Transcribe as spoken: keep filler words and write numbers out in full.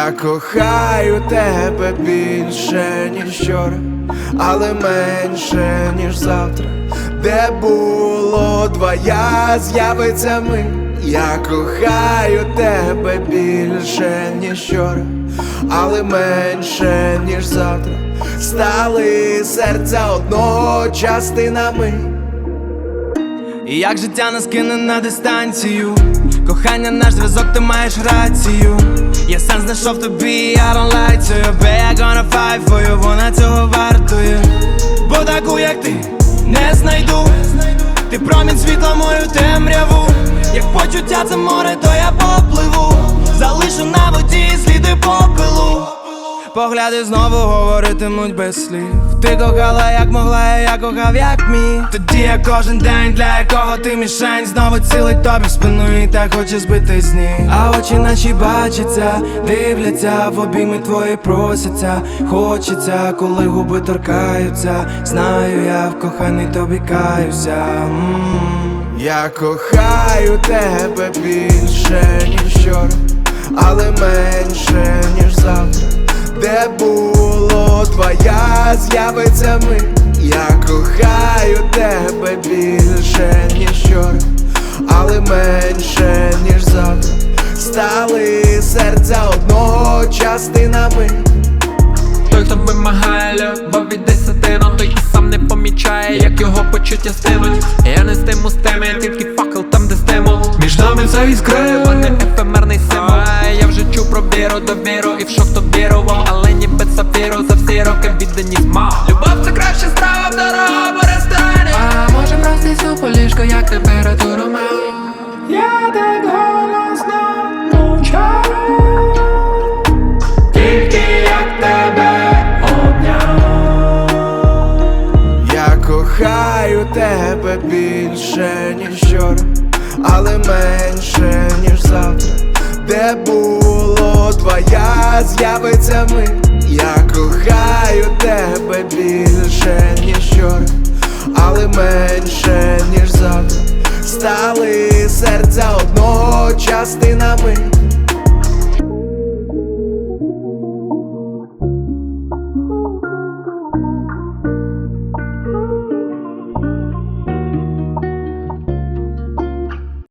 Я кохаю тебе більше, ніж вчора, але менше, ніж завтра. Де було два я, з'явиться ми. Я кохаю тебе більше, ніж вчора, але менше, ніж завтра. Стали серця одного частинами. І як життя нас кине на дистанцію, кохання наш зв'язок, ти маєш рацію. Я сам знайшов тобі, I don't lie to you, babe, I gonna fight for you, вона цього вартує. Бо таку, як ти, не знайду. Ти промінь світла мою темряву. Як почуття це море, то я попливу. Залишу на воді сліди попелу. Погляди знову говоритимуть без слів. Ти кохала як могла, я кохав як міг. Тоді я кожен день, для якого ти мішень, знову цілить тобі в спину і так хоче збити з ніг. А очі наші бачаться, дивляться, в обійми твої просяться. Хочеться, коли губи торкаються. Знаю, я в коханні тобі каюся. М-м-м. Я кохаю тебе більше, ніж вчора, але менше, ніж завтра. Де було два я, з'явиться ми. Я кохаю тебе більше, ніж вчора, але менше, ніж завтра. Стали серця одного частинами. Той, хто вимагає любов від десятину, той, хто сам не помічає, як його почуття стинуть. Я не стиму з теми, тільки факел там, де стимул. Між нами це іскри, а не ефемерний символ. Я вже чув про віру, довіру і в шок то вірував, але ніби сапіру за всі роки відданість мав. Любов це краща страва в дорогому ресторані. А може простий суп у ліжко, як температуру мав. Я так голосно мовчав, тільки як тебе обняв. Я кохаю тебе більше, ніж вчора, але менше, ніж завтра. Де було два я, з'явиться ми. Я кохаю тебе більше, ніж вчора, але менше, ніж завтра. Стали серця одного частинами.